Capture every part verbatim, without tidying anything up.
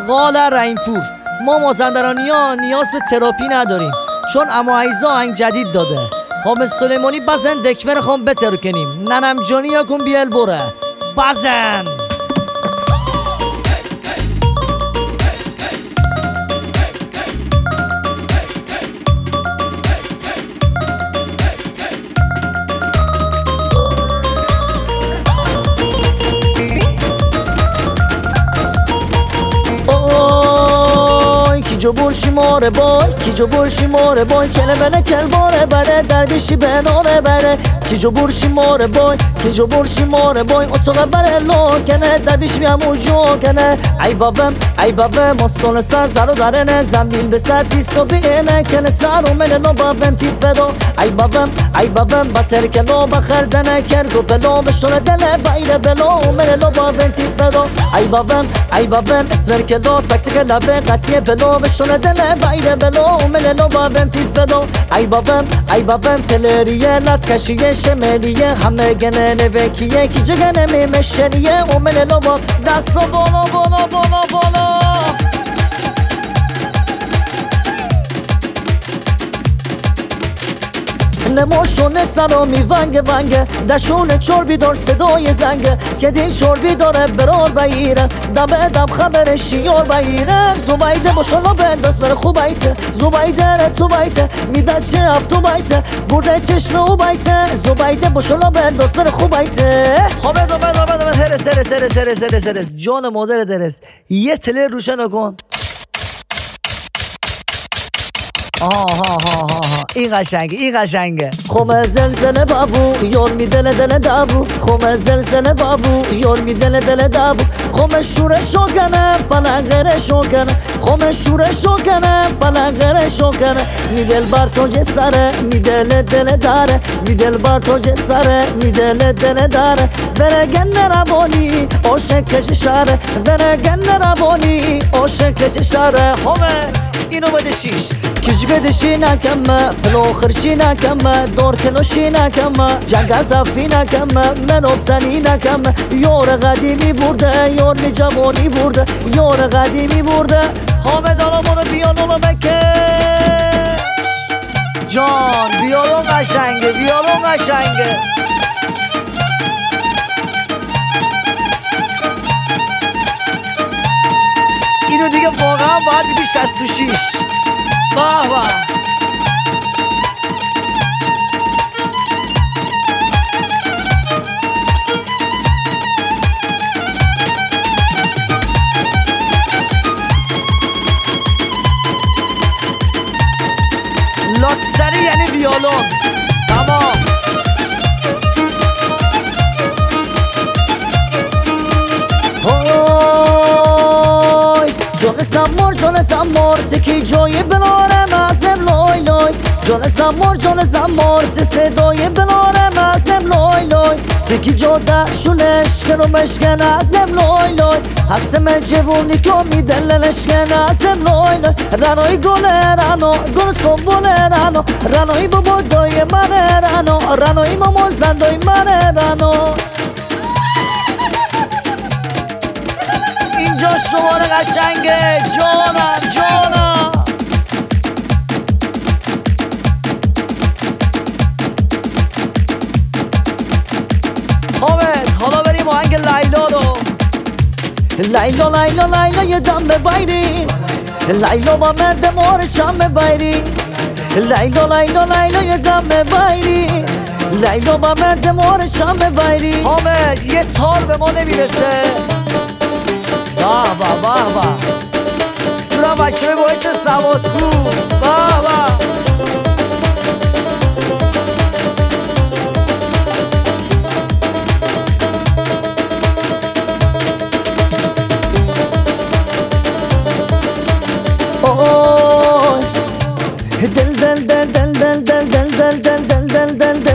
قال رحیمپور. ما مازندرانی ها نیاز به تراپی نداریم چون اما عیزا آهنگ جدید داده. حامد سلیمانی بزن دکمه خون بتر کنیم. ننم جانی ها کن بیل بره بزن. جو برشی ماره بای کی جو برشی ماره بای کله بله کل باره بره درویشی به ناره بره کی جو برشی ماره بای کی جو برشی ماره بای اتوقع بره لو کنه درویش بیامو جو کنه ای بابم ای بابم مستون سر زرو درنه زنبیل به سر تیستو بینه کنه سر و منه نو بابم تی فدو ای بابم ای بابم بطر کلو بخردنه کرگو بلو بشونه دله بایره بلو منه نو بابم تی فدو ای بابم ای بابم اسمر کلو تک تک لبه قطیه بلو شونه دله بایده بلو مللو بابم تی فدو ای بابم ای بابم تلریه لات کشیه شمریه همه گنه نوکیه کی جگنه میمشریه و مللو با دستو بالا بالا بالا بالا. نموشونه سرا میونگه ونگه دشونه چربی دار صدای زنگه که دل چربی داره برار بگیره دم دم خبرش شیار بگیره زبایده باشالا بنداز بره خوب ایته زبایده ره تو بایته میده چه افتو بایته برده چشم او بایته زبایده باشالا بنداز بره خوب ایته. حامد حامد حامد حامد هرس هرس هرس هرس هرس هرس جان مادر درس یه تله روشن کن. آها ها ها ها این قشنگه این قشنگه. خوم زلزله بابو یار میدل دل دابو خوم زلزله بابو یار میدل دل دابو خوم شوره شوکنه پلنگره شوکنه خوم شوره شوکنه پلنگره شوکنه میدل بر تو جسره میدل دل داره میدل بر تو جسره میدل دل داره ورگن روانی عاشق کش شاره ورگن روانی عاشق کش شاره. خومه اینو بده شیش کجگه دشی نکمه پلو خرشی نکمه دور کلوشی نکمه جنگل تفی نکمه من ابتنی نکمه یار قدیمی برده یار می جوانی برده یار قدیمی برده. حامد آلا برو بیالو بکه جان بیالو قشنگه بیالو قشنگه. اینو دیگه واقعا باید بیدی شست و شیش. باه باه لاکسری یعنی ویولون. تمام جان سمور جان سمور سکی جای بلاره مزم لای لای جان سمور جان سمور ت صدای بلاره مزم لای لای تکی جاده شونش کنو مشکن ازم لای لای هستم جوونی که میدلنش کن ازم لای لای رنای گل رنا گل سنبول رنا رنای بابا دای من رنا رنای ماما زندای من رنا. اینجا شماره قشنگه جانم جانم. حامد حالا بریم آهنگ لیلا رو. لیلا لیلا لیلا یه دم ببایری لیلا با مرد مارشم ببایری لیلا لیلا لیلا یه دم ببایری لیلا با مرد مارشم ببایری. حامد یه تار به ما نمیرسه. باه باه باه باه جورا بچه باعث سوادکو. باه باه دل دل دل دل دل دل دل دل دل دل دل دل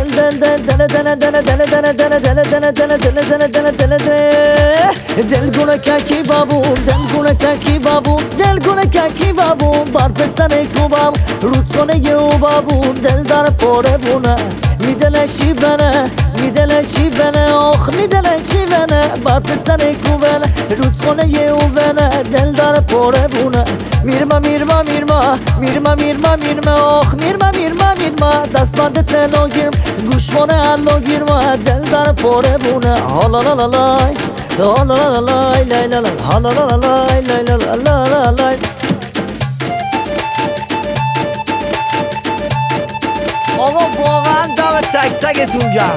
دل گونه کی بابو دل گونه کی بابو دل گونه کی بابو برف سر کو بابو رودخونه یو بابو دل دار پاره بونه میدل میدونه چی بنه میدونه چی بنه آخ میدونه چی بنه بر پسر کوبنه رودخونه یه اوبنه دل داره پاره بونه میرما میرما میرما میرما میرما میرما آخ میرما میرما میرما دستمند تلو گیرم گوشوانه الو گیرما دل داره پاره بونه حالا لا لا لای حالا لا لا لای لای لا لا حالا لا لا لای لای لا لا لا لای آقا واقعا دم تک تکتون گرم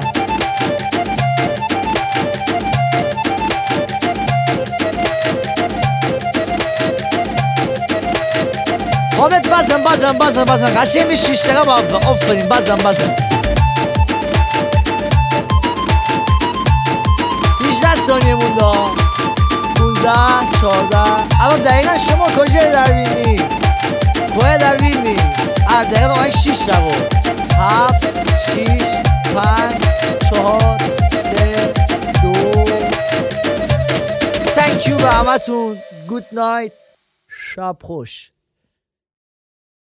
حامد بزن بزن بزن بزن قشنگ می شیش دقیقه با آفرین بزن بزن هجده ثانیه مونده پونزده چهارده اما دقیقا شما کجای دروینی کجای دروینی هر دقیقه آنک شیش رو هفت شیش پنج چهار سه دو سنکیو به همتون گود نایت شب خوش